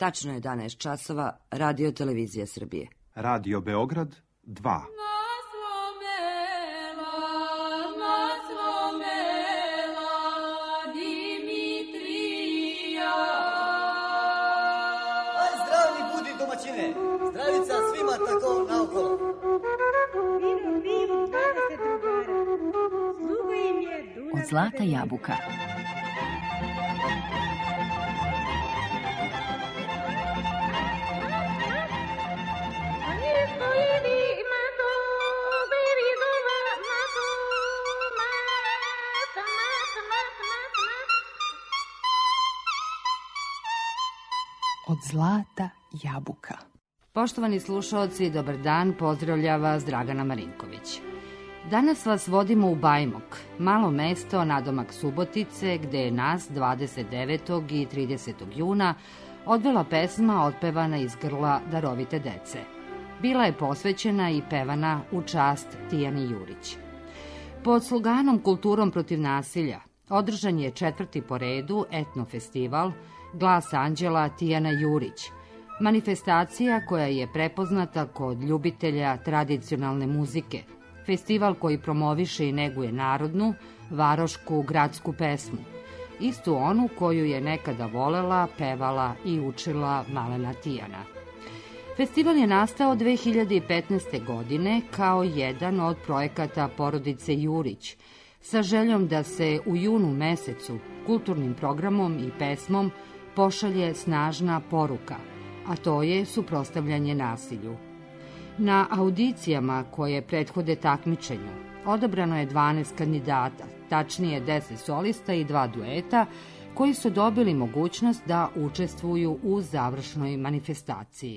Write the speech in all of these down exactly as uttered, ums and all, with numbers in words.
Tačno je jedanaest časova, Radio Televizija Srbije. Radio Beograd dva. Zdravica svima tako naokolo. Od zlata jabuka. Od zlata jabuka. Poštovani slušaoci, dobar dan, pozdravlja vas Dragana Marinković. Danas vas vodimo u Bajmok, malo mesto nadomak Subotice, gde je nas dvadeset devetog i tridesetog juna odvela pesma otpevana iz grla darovite dece. Bila je posvećena i pevana u čast Tijani Jurić. Pod sloganom Kulturom protiv nasilja održan je četvrti po redu etno festival Glas anđela Tijana Jurić, manifestacija koja je prepoznata kod ljubitelja tradicionalne muzike, festival koji promoviše i neguje narodnu, varošku, gradsku pesmu, istu onu koju je nekada volela, pevala i učila malena Tijana. Festival je nastao dve hiljade petnaeste. godine kao jedan od projekata porodice Jurić, sa željom da se u junu mesecu kulturnim programom i pesmom pošalje snažna poruka, a to je suprotstavljanje nasilju. Na audicijama koje prethode takmičenju odabrano je dvanaest kandidata, tačnije deset solista i dva dueta, koji su dobili mogućnost da učestvuju u završnoj manifestaciji.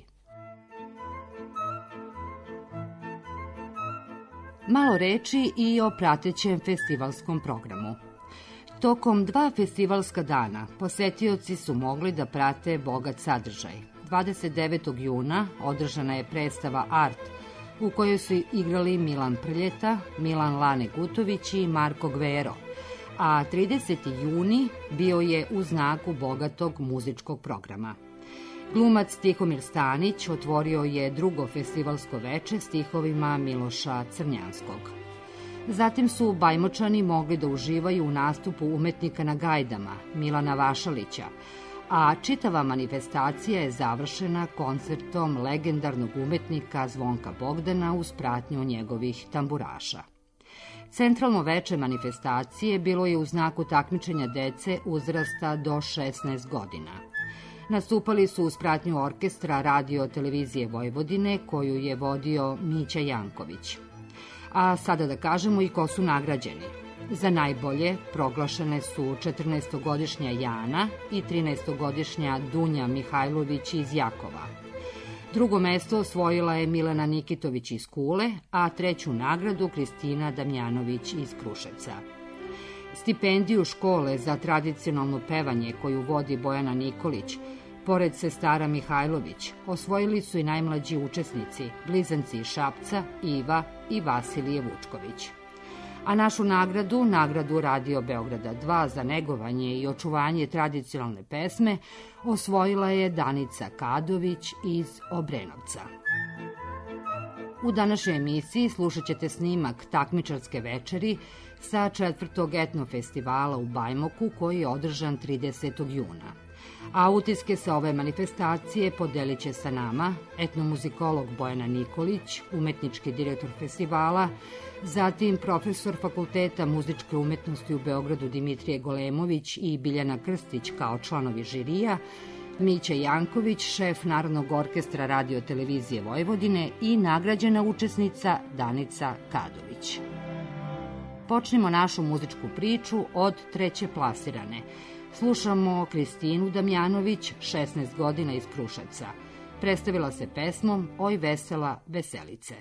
Malo reči i o pratećem festivalskom programu. Tokom dva festivalska dana posetioci su mogli da prate bogat sadržaj. dvadeset devetog juna održana je predstava Art, u kojoj su igrali Milan Prljeta, Milan Lane Gutović i Marko Gvero, a trideseti juni bio je u znaku bogatog muzičkog programa. Glumac Tihomir Stanić otvorio je drugo festivalsko veče stihovima Miloša Crnjanskog. Zatim su Bajmočani mogli da uživaju u nastupu umetnika na gajdama Milana Vašalića, a čitava manifestacija je završena koncertom legendarnog umetnika Zvonka Bogdana uz pratnju njegovih tamburaša. Centralno veče manifestacije bilo je u znaku takmičenja dece uzrasta do šesnaest godina. Nastupali su uz pratnju orkestra Radio Televizije Vojvodine, koju je vodio Mića Janković. A sada da kažemo i ko su nagrađeni. Za najbolje proglašene su četrnaestogodišnja Jana i trinaestogodišnja Dunja Mihajlović iz Jakova. Drugo mesto osvojila je Milena Nikitović iz Kule, a treću nagradu Kristina Damjanović iz Kruševca. Stipendiju škole za tradicionalno pevanje koju vodi Bojana Nikolić, pored sestara Mihajlović, osvojili su i najmlađi učesnici, blizanci iz Šapca, Iva i Vasilije Vučković. A našu nagradu, nagradu Radio Beograda dva za negovanje i očuvanje tradicionalne pesme, osvojila je Danica Kadović iz Obrenovca. U današnjoj emisiji slušat ćete snimak takmičarske večeri sa četvrtog etno festivala u Bajmoku koji je održan tridesetog juna. A utiske sa ove manifestacije podelit će sa nama etnomuzikolog Bojana Nikolić, umetnički direktor festivala, zatim profesor Fakulteta muzičke umetnosti u Beogradu Dimitrije Golemović i Biljana Krstić kao članovi žirija, Mića Janković, šef Narodnog orkestra Radio Televizije Vojvodine i nagrađena učesnica Danica Kadović. Počnimo našu muzičku priču od treće plasirane. Slušamo Kristinu Damjanović, šesnaest godina iz Kruševca. Predstavila se pesmom Oj vesela veselice.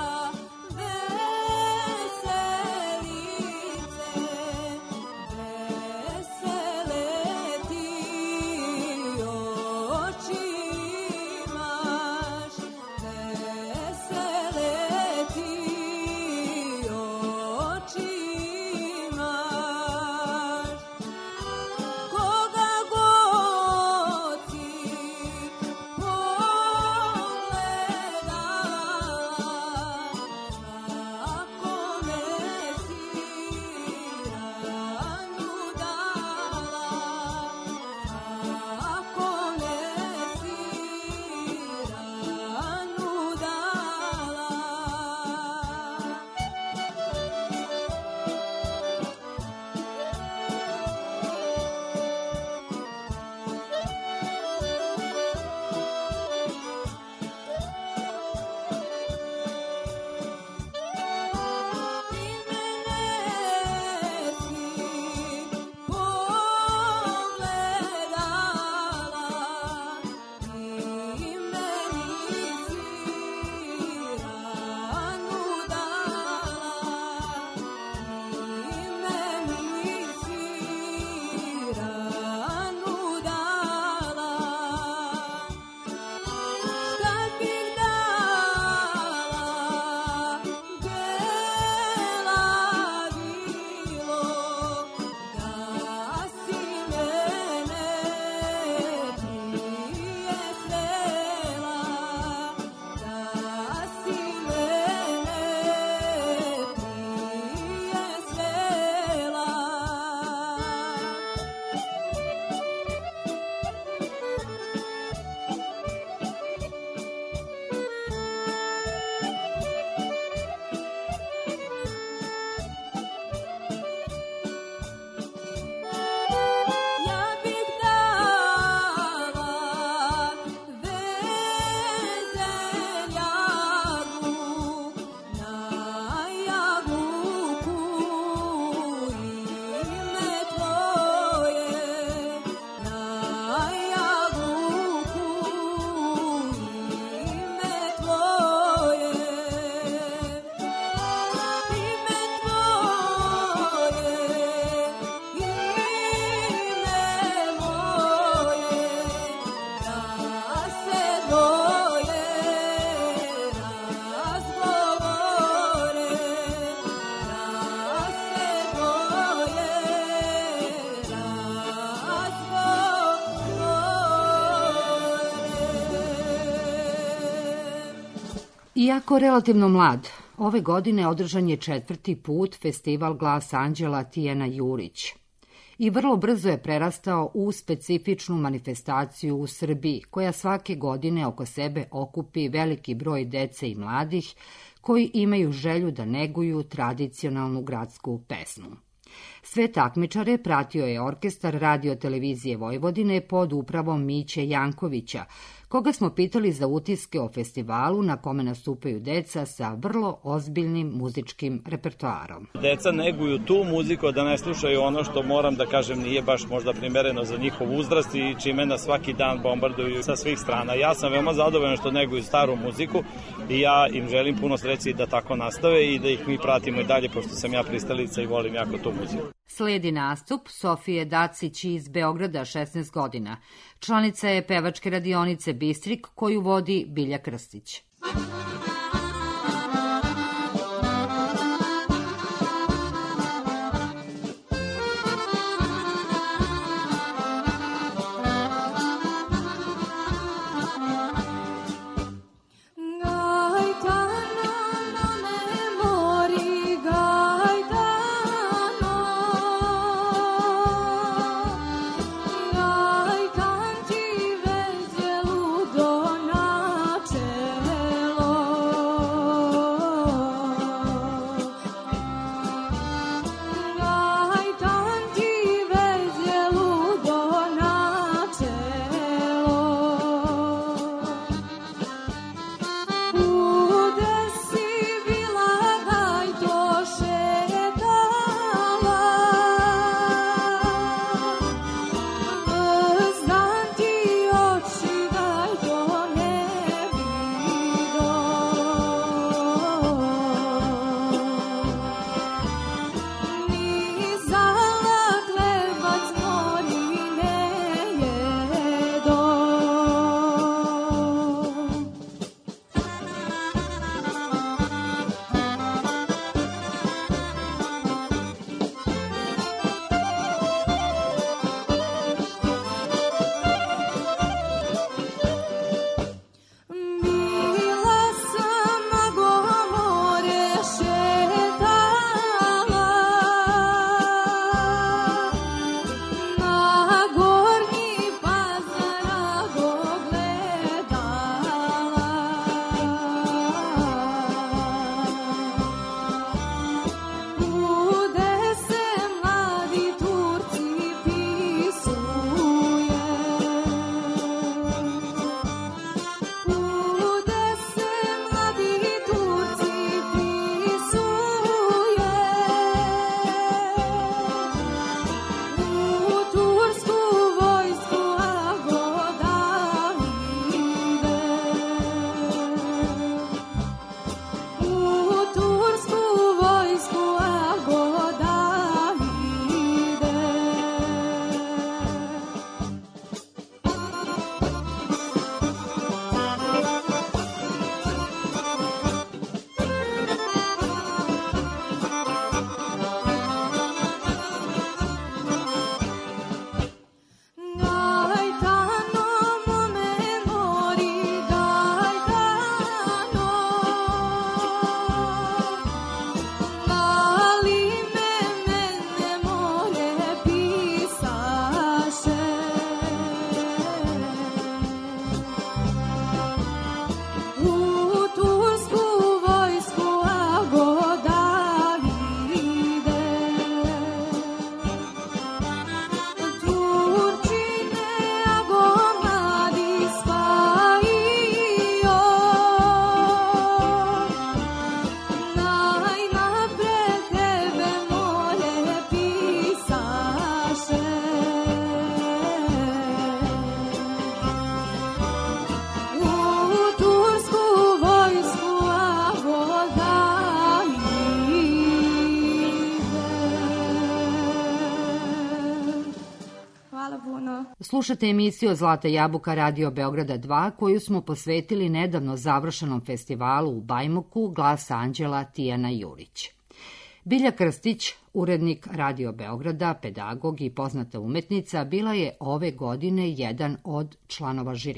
Veselice, Iako relativno mlad, ove godine održan je četvrti put festival Glas anđela Tijana Jurić i vrlo brzo je prerastao u specifičnu manifestaciju u Srbiji, koja svake godine oko sebe okupi veliki broj dece i mladih koji imaju želju da neguju tradicionalnu gradsku pesmu. Sve takmičare pratio je orkestar Radio televizije Vojvodine pod upravom Miće Jankovića, koga smo pitali za utiske o festivalu na kome nastupaju deca sa vrlo ozbiljnim muzičkim repertoarom. Deca neguju tu muziku, da ne slušaju ono što, moram da kažem, nije baš možda primereno za njihov uzrast i čime nas svaki dan bombarduju sa svih strana. Ja sam veoma zadovoljan što neguju staru muziku i ja im želim puno sreće da tako nastave i da ih mi pratimo i dalje, pošto sam ja pristalica i volim jako tu muziku. Sledi nastup Sofije Dacić iz Beograda, šesnaest godina. Članica je pevačke radionice Bistrik, koju vodi Bilja Krstić. Slušate emisiju Zlata jabuka Radio Beograda dva, koju smo posvetili nedavno završenom festivalu u Bajmoku Glas anđela Tijana Jurić. Bilja Krstić, urednik Radio Beograda, pedagog i poznata umetnica, bila je ove godine jedan od članova žirija.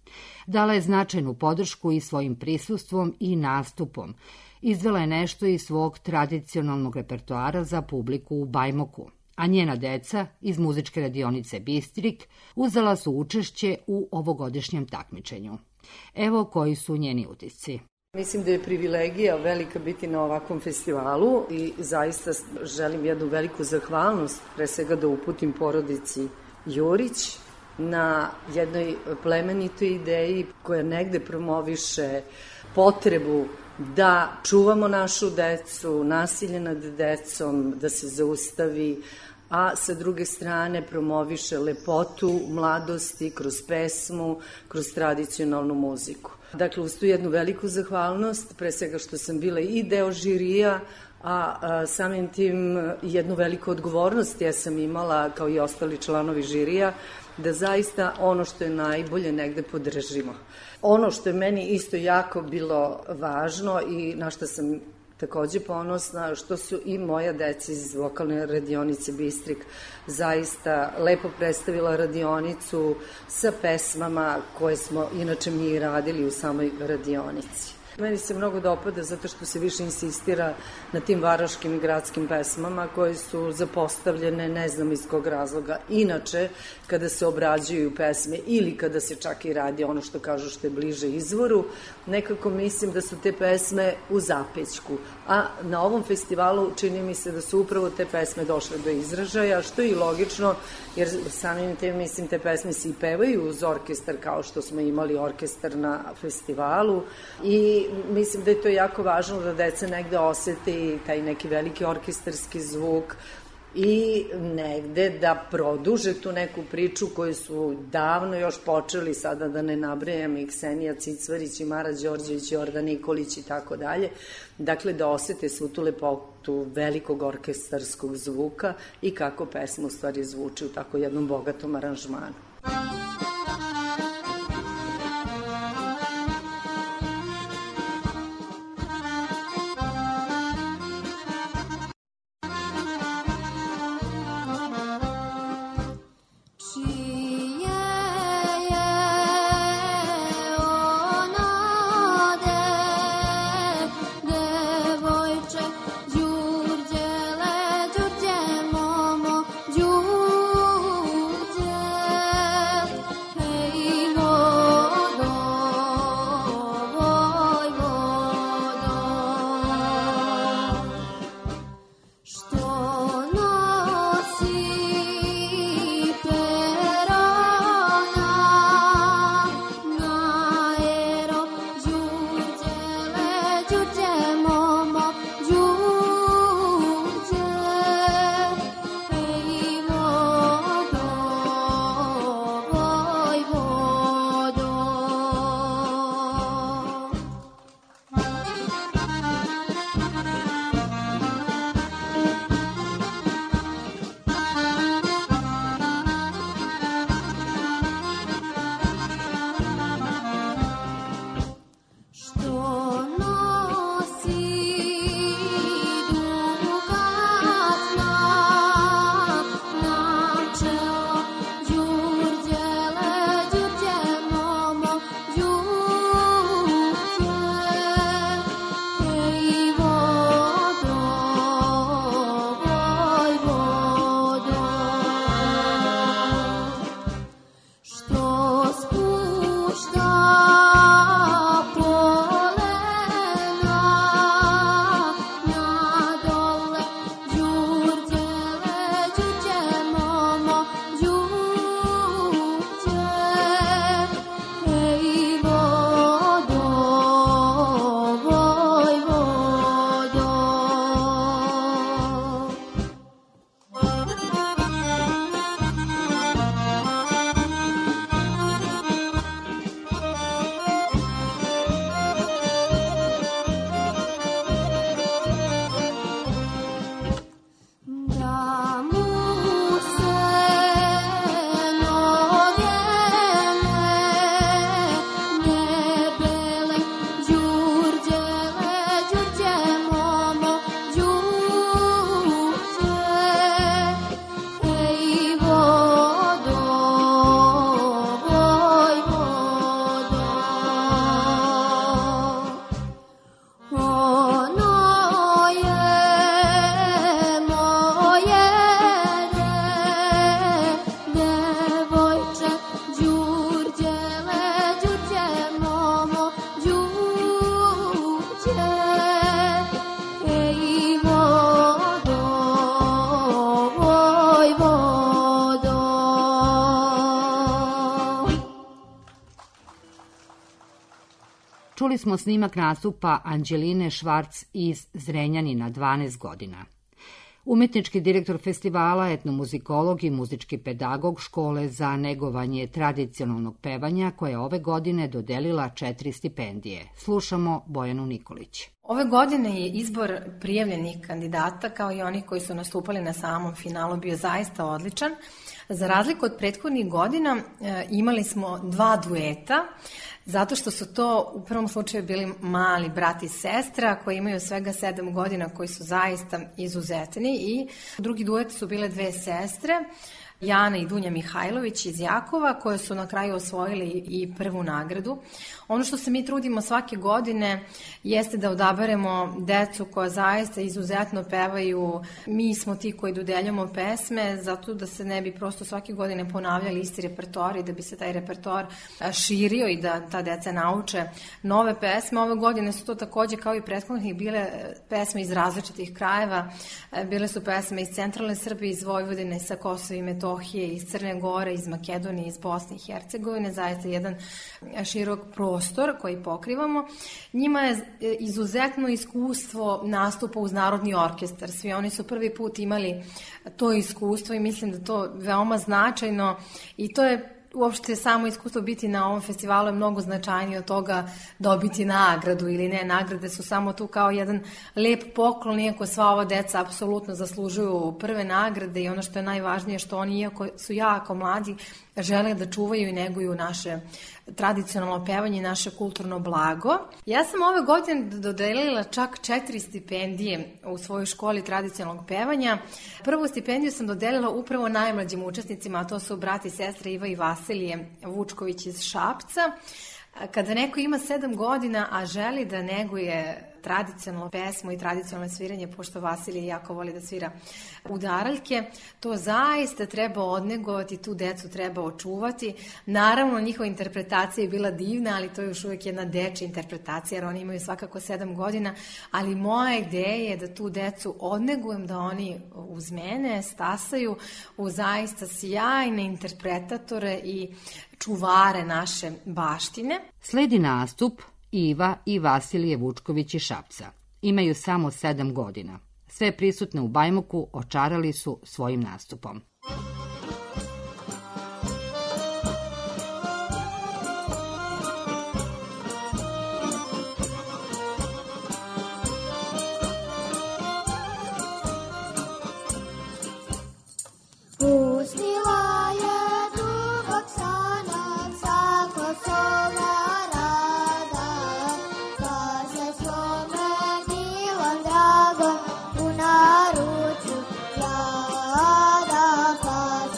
Dala je značajnu podršku i svojim prisustvom i nastupom. Izvela je nešto iz svog tradicionalnog repertoara za publiku u Bajmoku, a njena deca iz muzičke radionice Bistrik uzela su učešće u ovogodišnjem takmičenju. Evo koji su njeni utisci. Mislim da je privilegija velika biti na ovakvom festivalu i zaista želim jednu veliku zahvalnost, pre svega da uputim porodici Jurić na jednoj plemenitoj ideji koja negde promoviše potrebu da čuvamo našu decu, nasilje nad decom, da se zaustavi, a sa druge strane promoviše lepotu mladosti kroz pesmu, kroz tradicionalnu muziku. Dakle, uz tu jednu veliku zahvalnost, pre svega što sam bila i deo žirija, a, a samim tim jednu veliku odgovornost ja sam imala, kao i ostali članovi žirija, da zaista ono što je najbolje negde podržimo. Ono što je meni isto jako bilo važno i na što sam takođe ponosna, što su i moja deca iz vokalne radionice Bistrik zaista lepo predstavila radionicu sa pesmama koje smo inače mi radili u samoj radionici. Meni se mnogo dopada zato što se više insistira na tim varoškim i gradskim pesmama koje su zapostavljene, ne znam iz kog razloga. Inače, kada se obrađuju pesme ili kada se čak i radi ono što kažu što je bliže izvoru, nekako mislim da su te pesme u zapećku. A na ovom festivalu čini mi se da su upravo te pesme došle do izražaja, što je i logično, jer samim tem mislim te pesme se i pevaju uz orkestar kao što smo imali orkestar na festivalu i mislim da je to jako važno da deca negde osete taj neki veliki orkestarski zvuk i negde da produže tu neku priču koju su davno još počeli, sada da ne nabrajam, i Ksenija Cicvarić i Mara Đorđević i Jordan Nikolić i tako dalje. Dakle, da osete svu tu lepotu velikog orkestarskog zvuka i kako pesma u stvari zvuči u tako jednom bogatom aranžmanu. Đurđe, momo, Đurđe. Čuli smo snimak nastupa Anđeline Švarc iz Zrenjanina, dvanaest godina. Umetnički direktor festivala, etnomuzikolog i muzički pedagog Škole za negovanje tradicionalnog pevanja, koja je ove godine dodelila četiri stipendije. Slušamo Bojanu Nikolić. Ove godine je izbor prijavljenih kandidata, kao i onih koji su nastupali na samom finalu, bio zaista odličan. Za razliku od prethodnih godina imali smo dva dueta, zato što su to u prvom slučaju bili mali brat i sestra koji imaju svega sedam godina, koji su zaista izuzetni, i drugi duet su bile dve sestre, Jana i Dunja Mihajlović iz Jakova, koje su na kraju osvojili i prvu nagradu. Ono što se mi trudimo svake godine jeste da odaberemo decu koja zaista izuzetno pevaju. Mi smo ti koji dodeljamo pesme, zato da se ne bi prosto svake godine ponavljali isti repertoar i da bi se taj repertoar širio i da ta deca nauče nove pesme. Ove godine su to takođe, kao i prethodnih, bile pesme iz različitih krajeva. Bile su pesme iz centralne Srbije, iz Vojvodine, sa Kosova i Metohije, iz Crne Gore, iz Makedonije, iz Bosne i Hercegovine. Zaista jedan širok prostor koji pokrivamo. Njima je izuzetno iskustvo nastupa uz Narodni orkestar. Svi oni su prvi put imali to iskustvo i mislim da to veoma značajno, i to je uopšte samo iskustvo biti na ovom festivalu je mnogo značajnije od toga dobiti nagradu ili ne. Nagrade su samo tu kao jedan lep poklon, iako sva ova deca apsolutno zaslužuju prve nagrade, i ono što je najvažnije, što oni, iako su jako mladi, žele da čuvaju i neguju naše tradicionalno pevanje i naše kulturno blago. Ja sam ove godine dodelila čak četiri stipendije u svojoj školi tradicionalnog pevanja. Prvu stipendiju sam dodelila upravo najmlađim učesnicima, a to su brat i sestra Iva i Vasilije Vučković iz Šapca. Kada neko ima sedam godina, a želi da neguje tradicionalno pesmu i tradicionalno sviranje, pošto Vasilije jako voli da svira udaraljke, to zaista treba odnegovati, tu decu treba očuvati. Naravno, njihova interpretacija je bila divna, ali to je još uvijek jedna dečja interpretacija, jer oni imaju svakako sedam godina, ali moja ideja je da tu decu odnegujem, da oni uz mene stasaju u zaista sjajne interpretatore i čuvare naše baštine. Sledi nastup Iva i Vasilije Vučković iz Šapca. Imaju samo sedam godina. Sve prisutne u Bajmoku očarali su svojim nastupom. Pustila je dugog sana sa Kosova rada, pa se svome milom dragom u naručju vlada, pa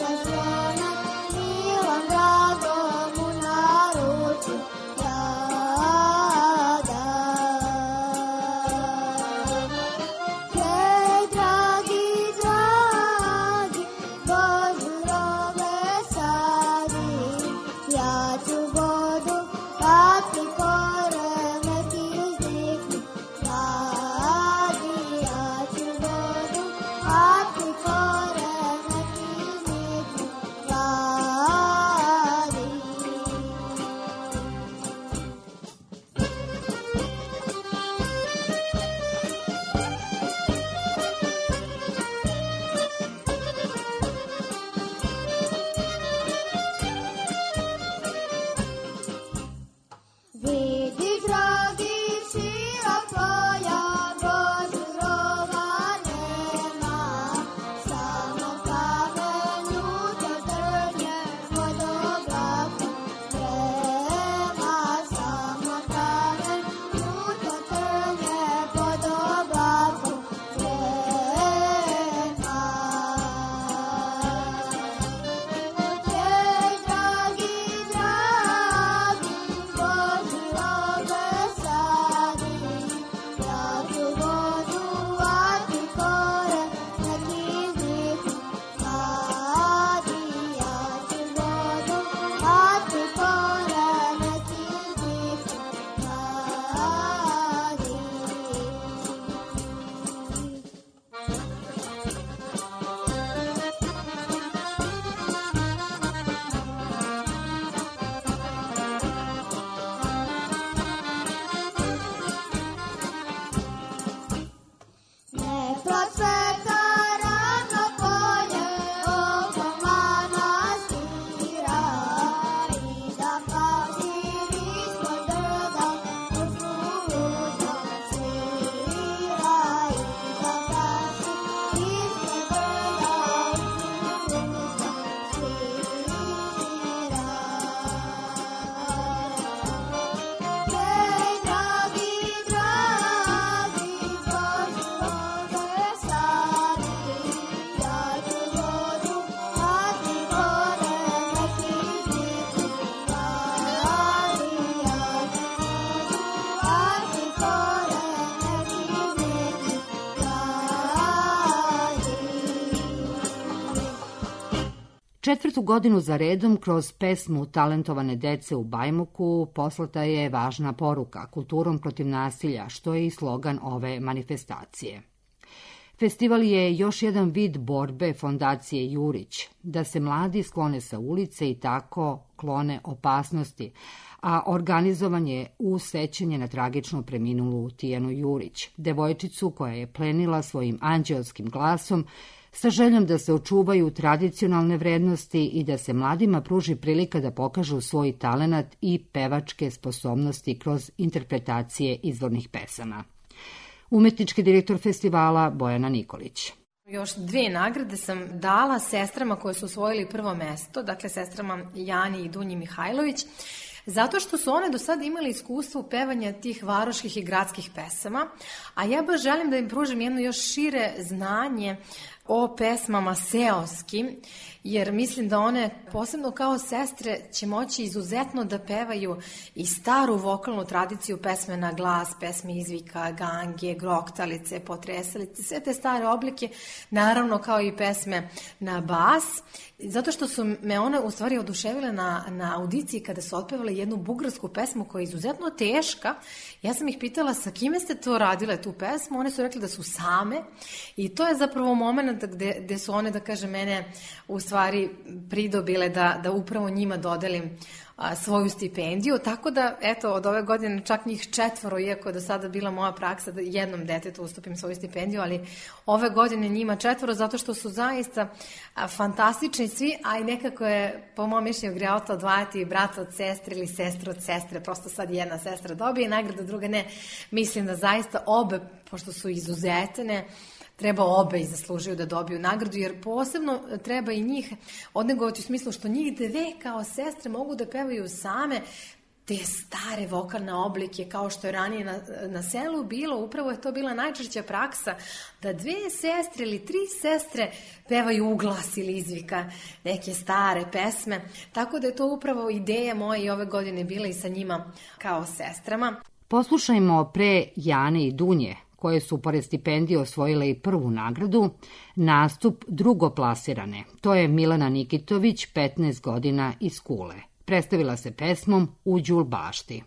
Četvrtu godinu za redom kroz pesmu Talentovane dece u Bajmoku poslata je važna poruka kulturom protiv nasilja, što je i slogan ove manifestacije. Festival je još jedan vid borbe Fondacije Jurić, da se mladi sklone sa ulice i tako klone opasnosti, a organizovan je u sećanje na tragično preminulu Tijanu Jurić, devojčicu koja je plenila svojim anđeoskim glasom sa željom da se očuvaju tradicionalne vrednosti i da se mladima pruži prilika da pokažu svoj talenat i pevačke sposobnosti kroz interpretacije izvornih pesama. Umetnički direktor festivala Bojana Nikolić. Još dve nagrade sam dala sestrama koje su osvojili prvo mesto, dakle sestrama Jani i Dunji Mihajlović, zato što su one do sada imali iskustvo u pevanju tih varoških i gradskih pesama, a ja baš želim da im pružim jedno još šire znanje o pesmama seoskim, jer mislim da one, posebno kao sestre, će moći izuzetno da pevaju i staru vokalnu tradiciju pesme na glas, pesme izvika, gange, groktalice, potresalice, sve te stare oblike, naravno kao i pesme na bas, zato što su me one u stvari oduševile na, na audiciji kada su otpevale jednu bugarsku pesmu koja je izuzetno teška. Ja sam ih pitala sa kime ste to radile tu pesmu, one su rekli da su same i to je zapravo moment gde, gde su one, da kažem, mene u stvari pridobile da, da upravo njima dodelim a, svoju stipendiju, tako da, eto, od ove godine čak njih četvoro, iako je do sada bila moja praksa da jednom detetu ustupim svoju stipendiju, ali ove godine njima četvoro, zato što su zaista a, fantastični svi, a i nekako je, po mom mišljenju, greota odvajati brata od sestre ili sestru od sestre, prosto sad jedna sestra dobije nagradu, druga ne. Mislim da zaista obe, pošto su izuzetne, treba obe i zaslužuju da dobiju nagradu, jer posebno treba i njih odnegovati u smislu što njih dve kao sestre mogu da pevaju same te stare vokalne oblike, kao što je ranije na, na selu bilo, upravo je to bila najčešća praksa, da dve sestre ili tri sestre pevaju u glas ili izvika neke stare pesme, tako da je to upravo ideja moja i ove godine bila i sa njima kao sestrama. Poslušajmo pre Jane i Dunje, koje su pored stipendije osvojile i prvu nagradu, nastup drugoplasirane. To je Milana Nikitović, petnaest godina, iz Kule. Predstavila se pesmom U Đul bašti.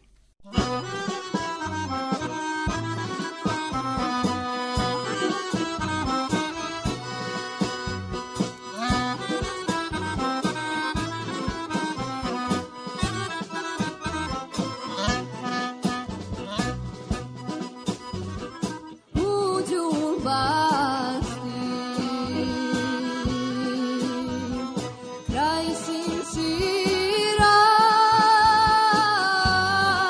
Kraj Sinčira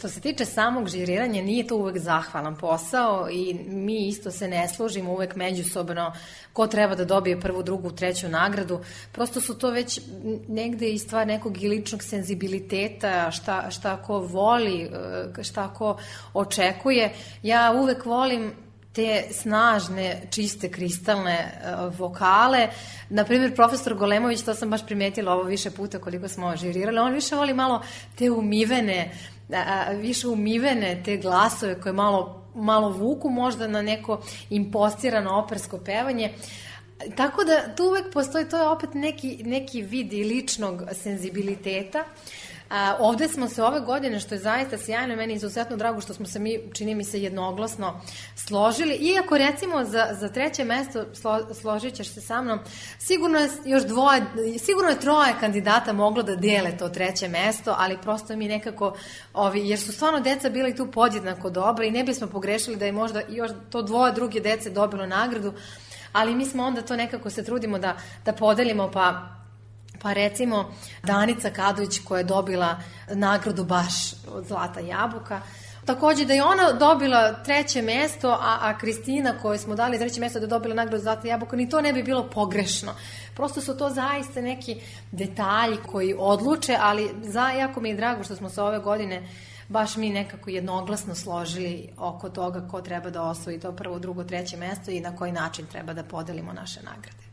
Što se tiče samog žiriranja, nije to uvek zahvalan posao i mi isto se ne složimo uvek međusobno ko treba da dobije prvu, drugu, treću nagradu. Prosto su to već negde i stvar nekog i ličnog senzibiliteta, šta, šta ko voli, šta ko očekuje. Ja uvek volim te snažne, čiste, kristalne uh, vokale. Naprimjer, profesor Golemović, to sam baš primetila ovo više puta koliko smo žirirali, on više voli malo te umivene, uh, više umivene te glasove koje malo, malo vuku možda na neko impostirano opersko pevanje. Tako da tu uvek postoji, to je opet neki, neki vid i ličnog senzibiliteta. A, ovde smo se ove godine, što je zaista sjajno, meni je izuzetno drago što smo se mi, čini mi se, jednoglasno složili. Iako recimo za, za treće mesto, slo, složit ćeš se sa mnom, sigurno je još dvoje, sigurno je troje kandidata moglo da dele to treće mesto, ali prosto mi nekako, ovi, jer su stvarno deca bili tu podjednako dobra i ne bismo pogrešili da je možda još to dvoje druge dece dobilo nagradu, ali mi smo onda to nekako se trudimo da, da podelimo, pa Pa recimo Danica Kadović koja je dobila nagradu baš od Zlata jabuka. Takođe da je ona dobila treće mesto, a, a Kristina kojoj smo dali treće mesto da je dobila nagradu Zlata jabuka, ni to ne bi bilo pogrešno. Prosto su to zaista neki detalji koji odluče, ali za, jako mi je drago što smo se ove godine baš mi nekako jednoglasno složili oko toga ko treba da osvoji to prvo, drugo, treće mesto i na koji način treba da podelimo naše nagrade.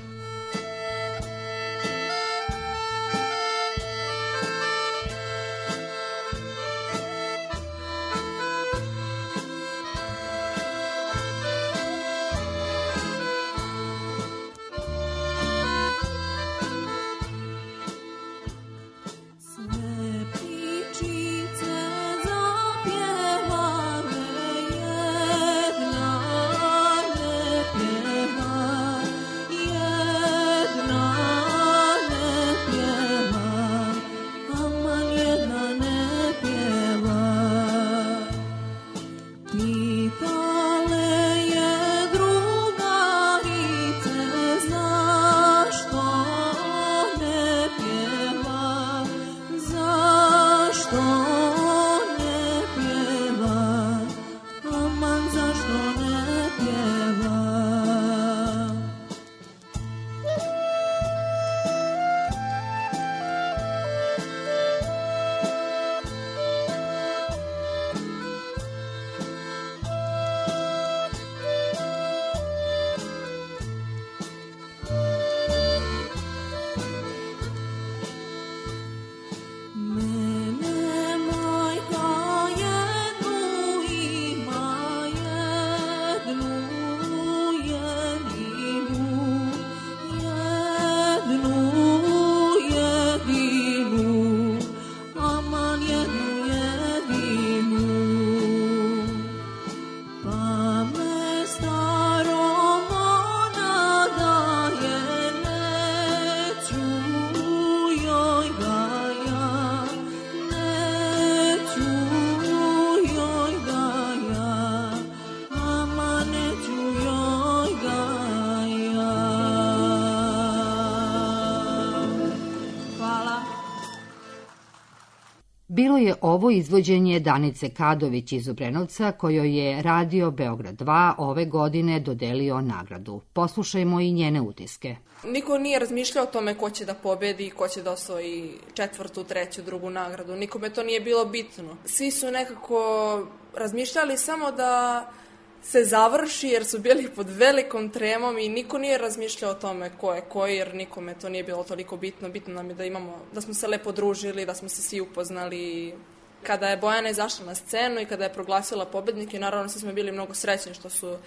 Bilo je ovo izvođenje Danice Kadović iz Obrenovca, kojoj je Radio Beograd dva ove godine dodelio nagradu. Poslušajmo i njene utiske. Niko nije razmišljao o tome ko će da pobedi, ko će da osvoji četvrtu, treću, drugu nagradu. Nikome to nije bilo bitno. Svi su nekako razmišljali samo da se završi jer su bili pod velikom tremom i niko nije razmišljao o tome ko je koji, jer nikome to nije bilo toliko bitno. Bitno nam je da imamo, da smo se lepo družili, da smo se svi upoznali. Kada je Bojana izašla na scenu i kada je proglasila pobednike, naravno svi smo bili mnogo srećni što su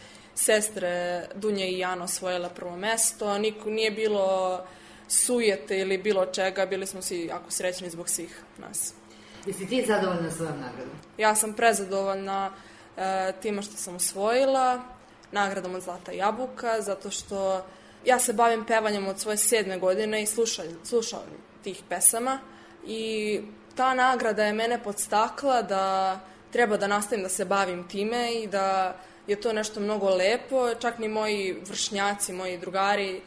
sestre Dunja i Jana osvojile prvo mesto. Niko nije bilo sujete ili bilo čega, bili smo svi jako srećni zbog svih nas. Jesi ti zadovoljna svojom nagradom? Ja sam prezadovoljna time što sam osvojila nagradom od Zlata jabuka, zato što ja se bavim pevanjem od svoje sedme godine i slušam, slušam tih pesama i ta nagrada je mene podstakla da treba da nastavim da se bavim time i da je to nešto mnogo lepo. Čak ni moji vršnjaci, moji drugari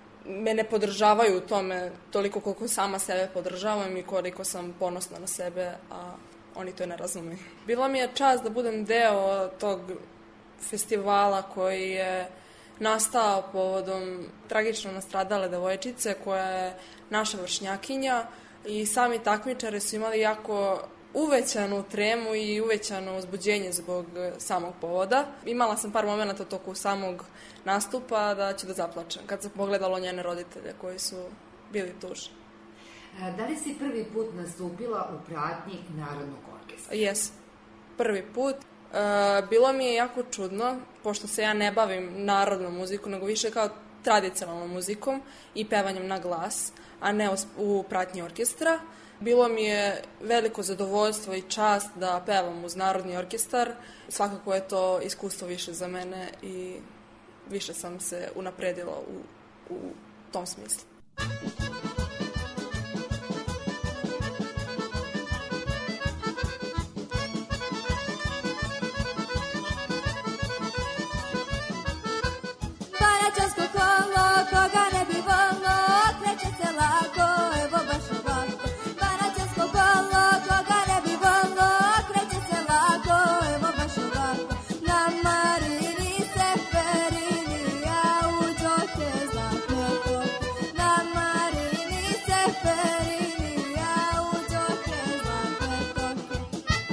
me ne podržavaju u tome toliko koliko sama sebe podržavam i koliko sam ponosna na sebe, a oni to ne razumeju. Bila mi je čast da budem deo tog festivala koji je nastao povodom tragično nastradale devojčice koja je naša vršnjakinja i sami takmičari su imali jako uvećanu tremu i uvećano uzbuđenje zbog samog povoda. Imala sam par momenata toku samog nastupa da ću da zaplačem kad sam pogledala njene roditelje koji su bili tužni. Da li si prvi put nastupila u pratnji Narodnog orkestra? Jes, prvi put. E, bilo mi je jako čudno, pošto se ja ne bavim narodnom muzikom, nego više kao tradicionalnom muzikom i pevanjem na glas, a ne u, u pratnji orkestra. Bilo mi je veliko zadovoljstvo i čast da pevam uz Narodni orkestar. Svakako je to iskustvo više za mene i više sam se unapredila u, u tom smislu. Baračansko kolo, koga ne bi volno, kreće se lako, evo baš ovako. Baračansko kolo, koga ne bi volno, kreće se lako, evo baš ovako. Na Marini se ferini, ja u džoke zlatne koke. Na Marini se ferini, ja u džoke zlatne koke.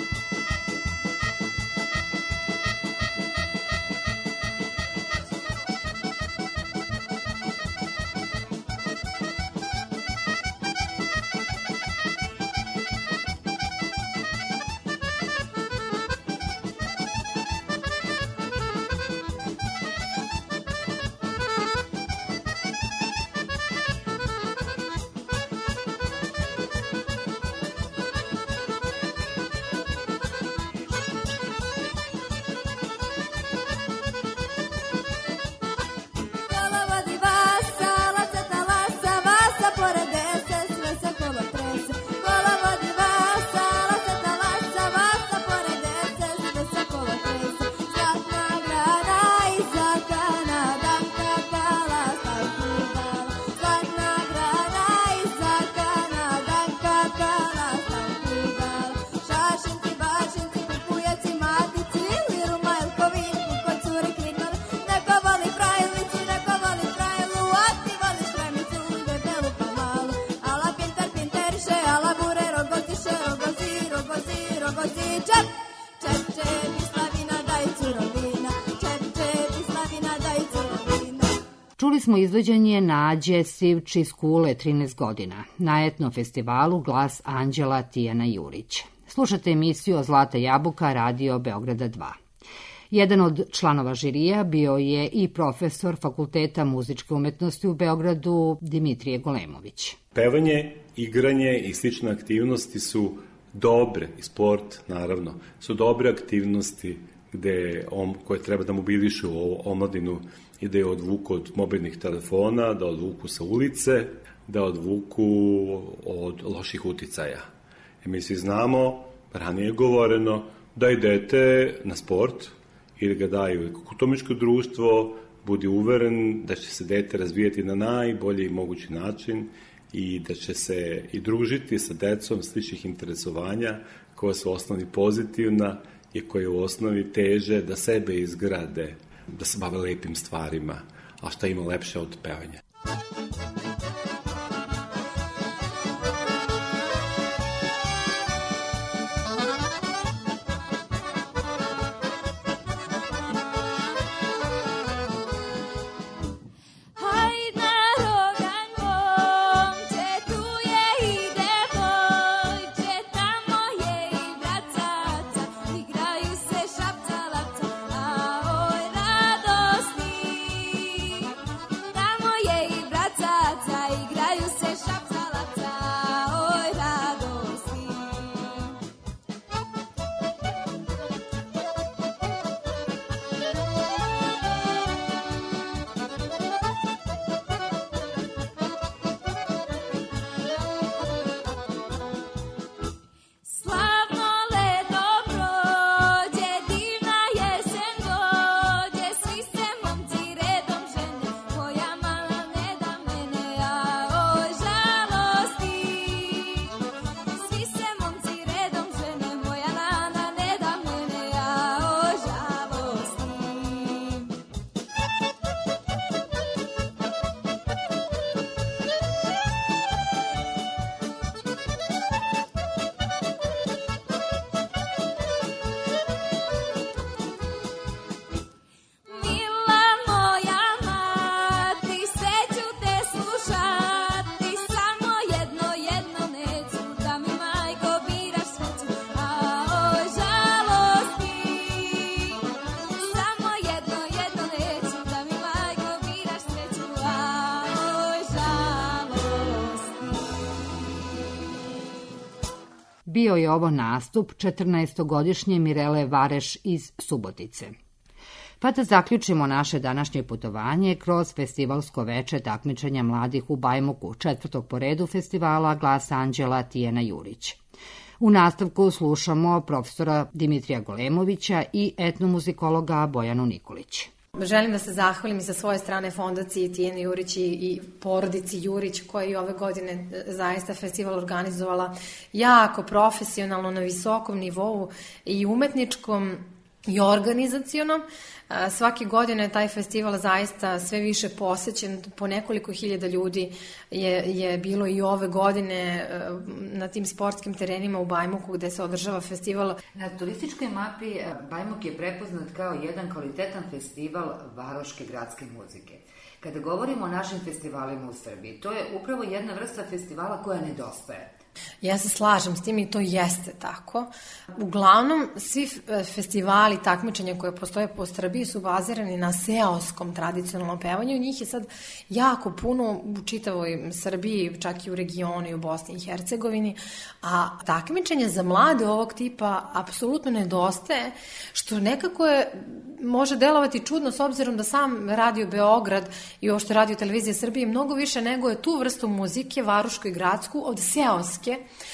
Kolovodi vasa, laceta lasa, vasa pored dese, sve se kolo trese. Kolovodi vasa, laceta lasa, vasa pored dese, sve se kolo trese. Zlatna grana iza Kanada, kakala stavku dala. Zlatna grana iza Kanada, kakala stavku dala. Šašinci, bašinci, kupujeci, matici, liru, majlkovinku, kod cure kliknuli. Neko voli frajlicu, neko voli frajlu, a ti voliš frajmicu, debelu pa malu. Ala pinter, pinteriše, ala bure, rogoziše, rogozi, rogozi, rogozi, čep, čep, čep, i slavina, daj curovina, čep, čep, i slavina, daj curovina. Čuli smo izvođenje Nađe Sivči iz Kule, trinaest godina, na etno festivalu Glas Anđela Tijana Jurić. Slušate emisiju Zlata jabuka, Radio Beograda dva. Jedan od članova žirija bio je i profesor Fakulteta muzičke umetnosti u Beogradu Dimitrije Golemović. Pevanje, igranje i slične aktivnosti su dobre, i sport naravno, su dobre aktivnosti gde on, koje treba da mobilišu omladinu i da je odvuku od mobilnih telefona, da odvuku sa ulice, da odvuku od loših uticaja. I mi svi znamo, ranije je govoreno, da idete na sport ili ga daju u kulturničko društvo, budi uveren da će se dete razvijati na najbolji mogući način i da će se i družiti sa decom sličnih interesovanja koja su u osnovi pozitivna i koje u osnovi teže da sebe izgrade, da se bave lepim stvarima, a šta ima lepše od pevanja. Tamo je i brat Bio je ovo nastup četrnaestogodišnje Mirele Vareš iz Subotice. Pa da zaključimo naše današnje putovanje kroz festivalsko veče takmičenja mladih u Bajmoku, četvrtog po redu festivala Glas anđela Tijena Jurić. U nastavku slušamo profesora Dimitrija Golemovića i etnomuzikologa Bojanu Nikolić. Želim da se zahvalim i sa svoje strane fondaciji Tijene Jurić i porodici Jurić, koja je ove godine zaista festival organizovala jako profesionalno, na visokom nivou i umetničkom i organizacionom. Svake godine je taj festival zaista sve više posećen, po nekoliko hiljada ljudi je, je bilo i ove godine na tim sportskim terenima u Bajmoku gde se održava festival. Na turističkoj mapi Bajmok je prepoznat kao jedan kvalitetan festival varoške gradske muzike. Kada govorimo o našim festivalima u Srbiji, to je upravo jedna vrsta festivala koja nedostaje. Ja se slažem s tim i to jeste tako. Uglavnom, svi festivali, takmičenja koje postoje po Srbiji su bazirani na seoskom tradicionalnom pevanju. Njih je sad jako puno u čitavoj Srbiji, čak i u regionu i u Bosni i Hercegovini. A takmičenje za mlade ovog tipa apsolutno nedostaje, što nekako je, može delovati čudno s obzirom da sam Radio Beograd i uopšte Radio Televizija Srbije mnogo više nego je tu vrstu muzike, varošku i gradsku, od seoske,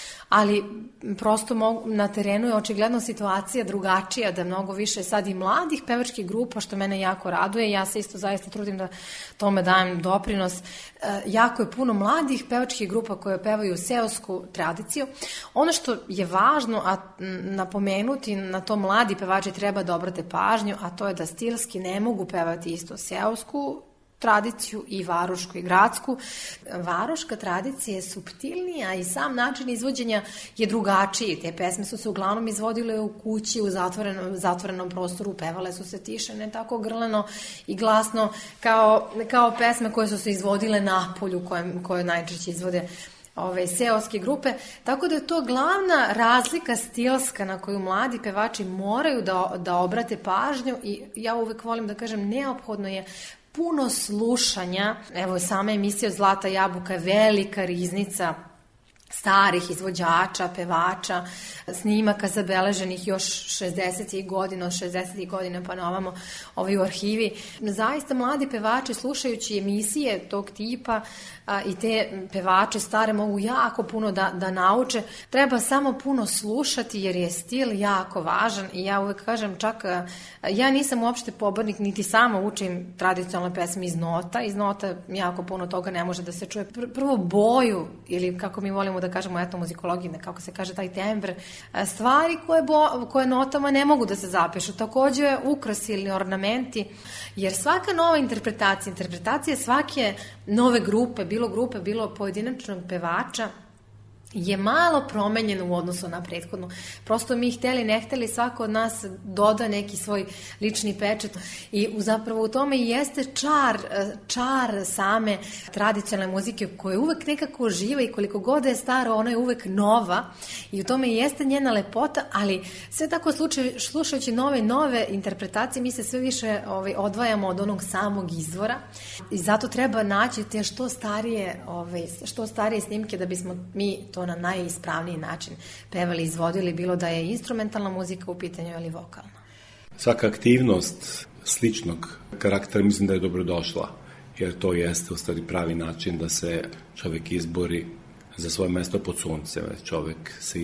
ali prosto na terenu je očigledno situacija drugačija, da mnogo više sad i mladih pevačkih grupa, što mene jako raduje. Ja se isto zaista trudim da tome dajem doprinos. Jako je puno mladih pevačkih grupa koje pevaju seosku tradiciju. Ono što je važno a napomenuti, na to mladi pevači treba da obrate pažnju, a to je da stilski ne mogu pevati isto seosku tradiciju i varošku i gradsku. Varoška tradicija je suptilnija i sam način izvođenja je drugačiji. Te pesme su se uglavnom izvodile u kući, u zatvorenom, zatvorenom prostoru, pevale su se tiše, ne tako grleno i glasno kao, kao pesme koje su se izvodile napolju, koje, koje najčešće izvode ove seoske grupe, tako da je to glavna razlika stilska na koju mladi pevači moraju da, da obrate pažnju i ja uvek volim da kažem neophodno je puno slušanja. Evo, sama emisija Zlata jabuka je velika riznica starih izvođača, pevača, snimaka zabeleženih još šezdesetih godina, od šezdesetih godina pa na ovamo ovaj u arhivi. Zaista mladi pevači slušajući emisije tog tipa a, i te pevače stare mogu jako puno da, da nauče. Treba samo puno slušati jer je stil jako važan i ja uvek kažem čak, a, ja nisam uopšte pobornik, niti sama učim tradicionalne pesme iz nota. Iz nota jako puno toga ne može da se čuje. Prvo boju ili kako mi volimo da kažemo etnomuzikologiji, kako se kaže taj tembr, stvari koje, bo, koje notama ne mogu da se zapišu. Takođe ukrasi ili ornamenti, jer svaka nova interpretacija, interpretacija svake nove grupe, bilo grupe, bilo pojedinačnog pevača, je malo promenjeno u odnosu na prethodnu. Prosto mi hteli, ne hteli, svako od nas doda neki svoj lični pečat i zapravo u tome i jeste čar, čar same tradicionalne muzike koja je uvek nekako živa i koliko god je stara, ona je uvek nova i u tome i jeste njena lepota, ali sve tako slučaj, slušajući nove nove interpretacije mi se sve više ovaj, odvajamo od onog samog izvora i zato treba naći te što starije, ovaj, što starije snimke da bismo mi to na najispravniji način pevali, izvodili, bilo da je instrumentalna muzika u pitanju ili vokalna. Svaka aktivnost sličnog karaktera mislim da je dobrodošla, jer to jeste u stvari pravi način da se čovek izbori za svoje mesto pod suncem. Čovek se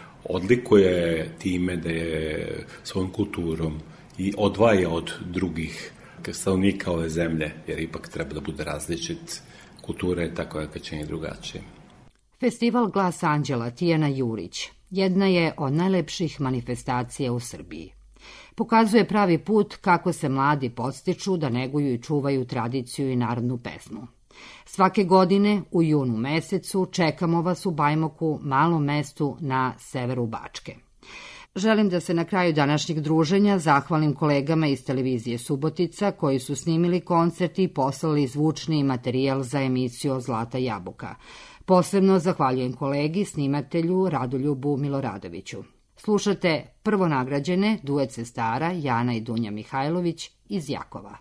odlikuje time da je svojom kulturom i odvaja od drugih stanovnika ove zemlje, jer ipak treba da bude različit. Kultura je tako kad će i drugačije. Festival Glas anđela Tijena Jurić jedna je od najlepših manifestacija u Srbiji. Pokazuje pravi put kako se mladi podstiču da neguju i čuvaju tradiciju i narodnu pesmu. Svake godine u junu mesecu čekamo vas u Bajmoku, malom mestu na severu Bačke. Želim da se na kraju današnjeg druženja zahvalim kolegama iz televizije Subotica koji su snimili koncert i poslali zvučni materijal za emisiju Zlata jabuka. Posebno zahvaljujem kolegi, snimatelju Radoljubu Miloradoviću. Slušate prvonagrađene duet sestara Jana i Dunja Mihajlović iz Jakova.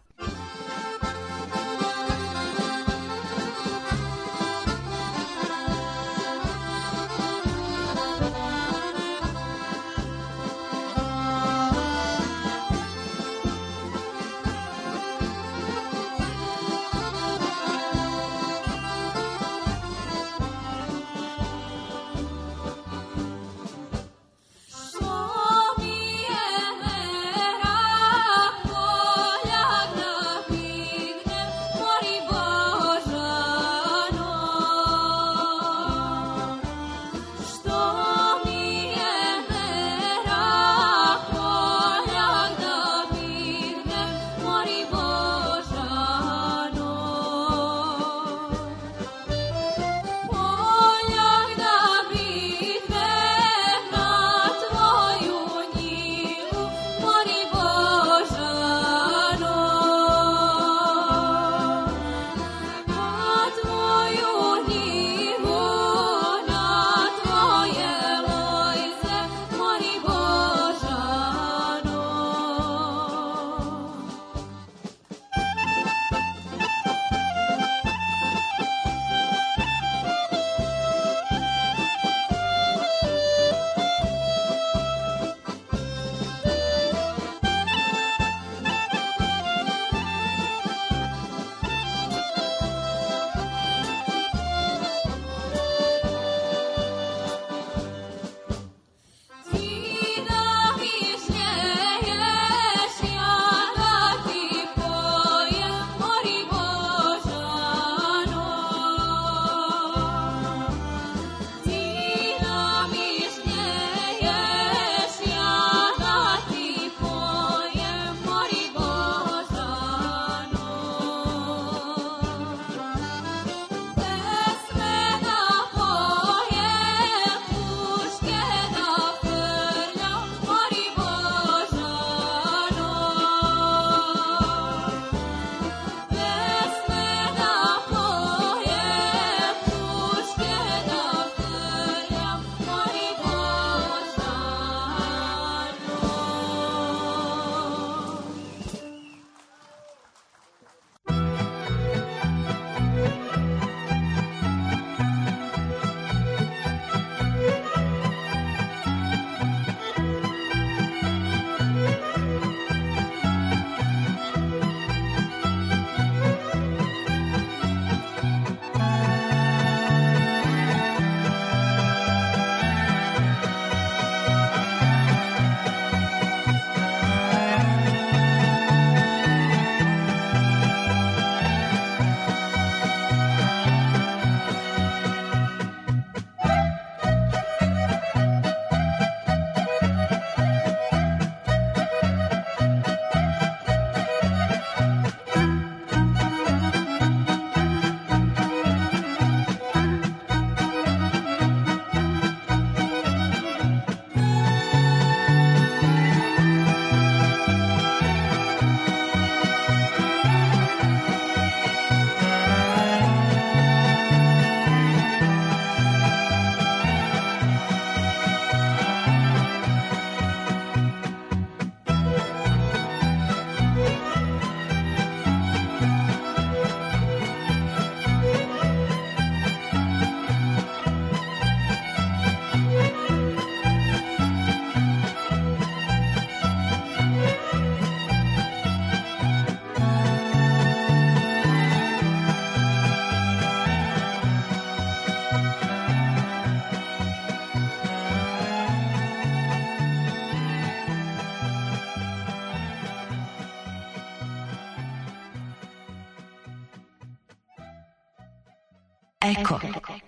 Eko.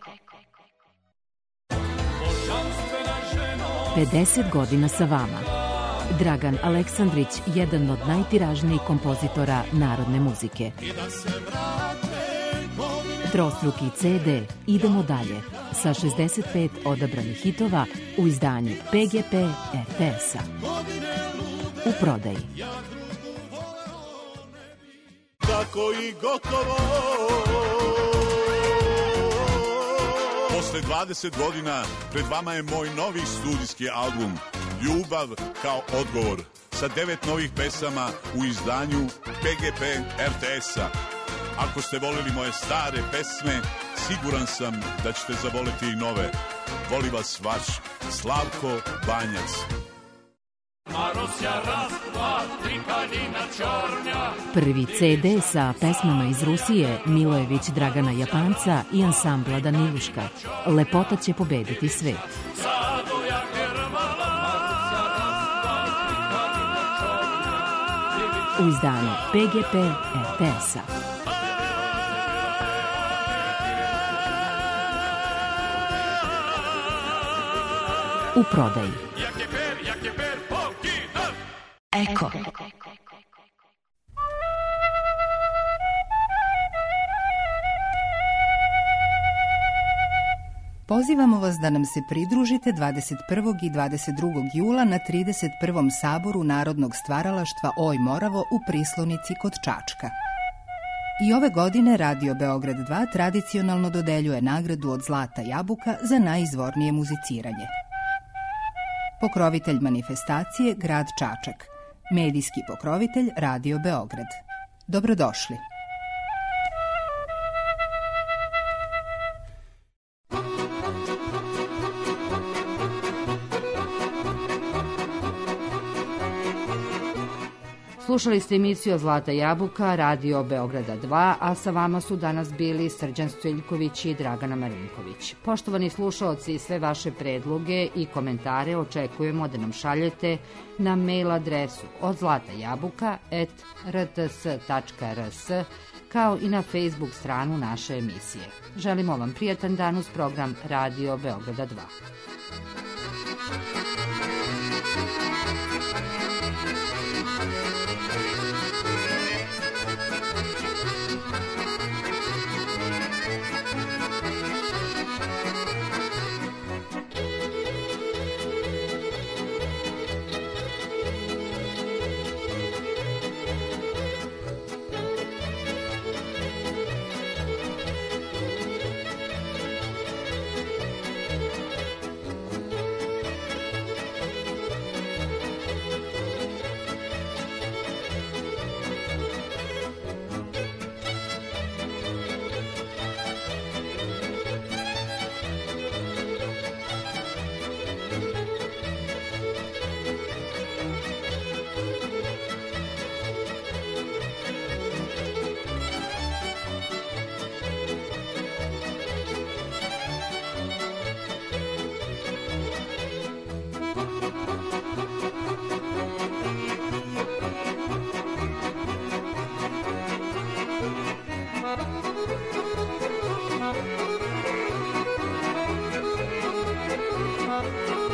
pedeset godina sa vama. Dragan Aleksandrić, jedan od najtiražnijih kompozitora narodne muzike. Trostruki ce de Idemo dalje sa šezdeset pet odabranih hitova u izdanju pe ge pe er te es-a. U prodaji. Tako i gotovo. Posle dvadeset godina pred vama je moj novi studijski album Ljubav kao odgovor sa devet novih pesama u izdanju pe ge pe er te es-a. Ako ste volili moje stare pesme, siguran sam da ćete zavoliti i nove. Voli vas vaš Slavko Banjac. Prvi ce de sa pesmama iz Rusije Milojević Dragana Japanca i ansambla Daniluška. Lepota će pobediti svet. U izdanju pe ge pe er te es-a. U prodaji. Eko. Pozivamo vas da nam se pridružite dvadeset prvog i dvadeset drugog jula na trideset prvom saboru Narodnog stvaralaštva Oj Moravo u Prislonici kod Čačka. I ove godine Radio Beograd dva tradicionalno dodeljuje nagradu od Zlata jabuka za najizvornije muziciranje. Pokrovitelj manifestacije Grad Čačak. Medijski pokrovitelj Radio Beograd. Dobrodošli. Slušali ste emisiju Zlata jabuka, Radio Beograda dva, a sa vama su danas bili Srđan Stojiljković i Dragana Marinković. Poštovani slušaoci, sve vaše predloge i komentare očekujemo da nam šaljete na mail adresu od zlatajabuka et er te es tačka er es kao i na Facebook stranu naše emisije. Želimo vam prijatan dan uz program Radio Beograda dva. Thank you.